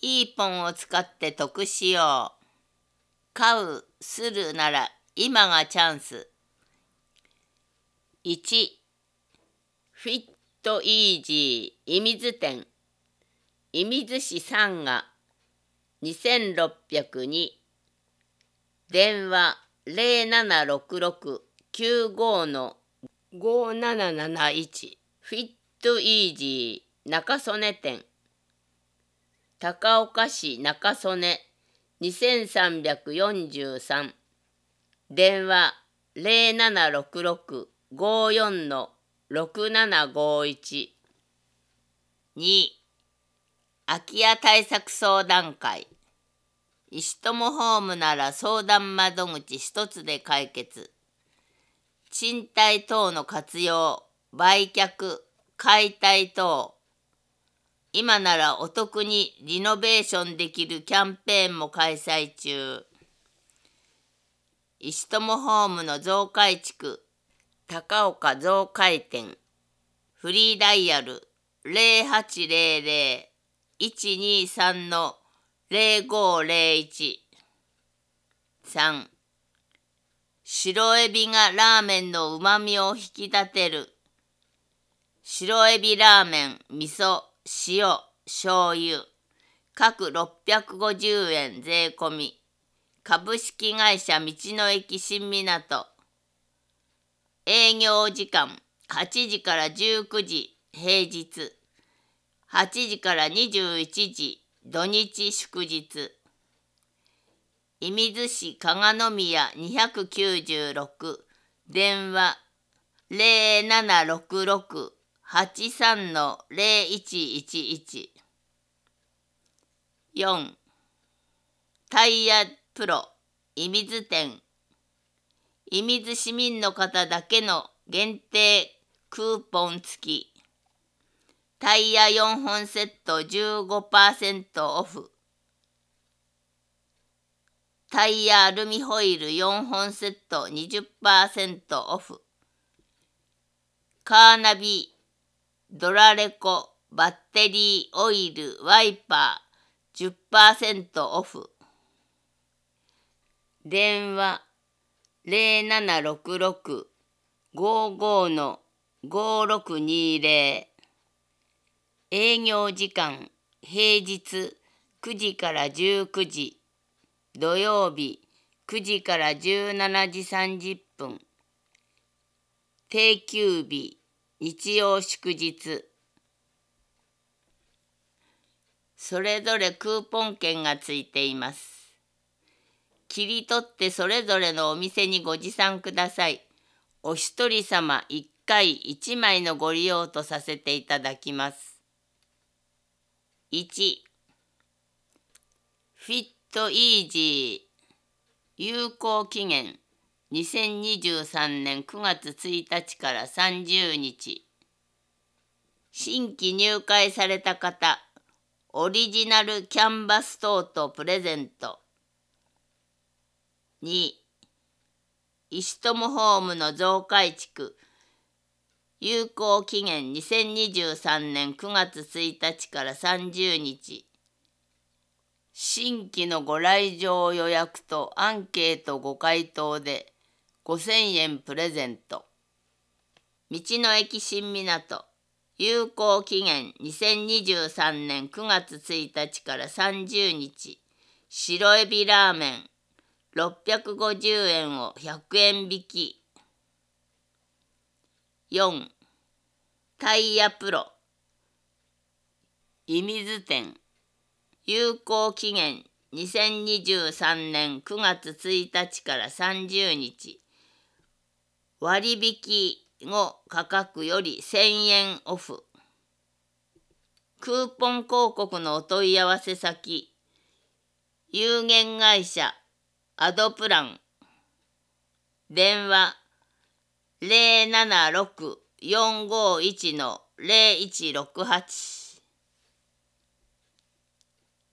いいポンを使って得しよう。買う、するなら今がチャンス。1、フィットイージー射水店。射水市3が2602。電話0766-95-5771。フィットイージー中曽根店。高岡市中曽根2343。電話0766-54-6751。2、空き家対策相談会。石友ホームなら相談窓口一つで解決。賃貸等の活用、売却、解体等。今ならお得にリノベーションできるキャンペーンも開催中。石友ホームの増改築、高岡増改店。フリーダイヤル0800-123-0501。3、白エビがラーメンのうまみを引き立てる。白エビラーメン、味噌、塩、醤油。各650円税込み。株式会社道の駅新港。営業時間8時から19時平日。8時から21時土日祝日。射水市加賀宮296。電話0766-83-0111。4、タイヤプロ射水店。射水市民の方だけの限定クーポン付き。タイヤ4本セット 15% オフ。タイヤアルミホイル4本セット 20% オフ。カーナビ、ドラレコ、バッテリー、オイル、ワイパー 10% オフ。電話0766-55-5620。営業時間平日9時から19時。土曜日9時から17時30分。定休日、日曜祝日。それぞれクーポン券がついています。切り取ってそれぞれのお店にご持参ください。お一人様1回1枚のご利用とさせていただきます。1、フィットイージー。有効期限2023年9月1日から30日。新規入会された方、オリジナルキャンバストートプレゼント。2、石友ホームの増改築。有効期限2023年9月1日から30日。新規のご来場予約とアンケートご回答で5000円プレゼント。道の駅新港。有効期限2023年9月1日から30日。白エビラーメン650円を100円引き。4、タイヤプロ射水店。有効期限2023年9月1日から30日。割引後価格より1000円オフ。クーポン広告のお問い合わせ先。有限会社アドプラン。電話076-451-0168。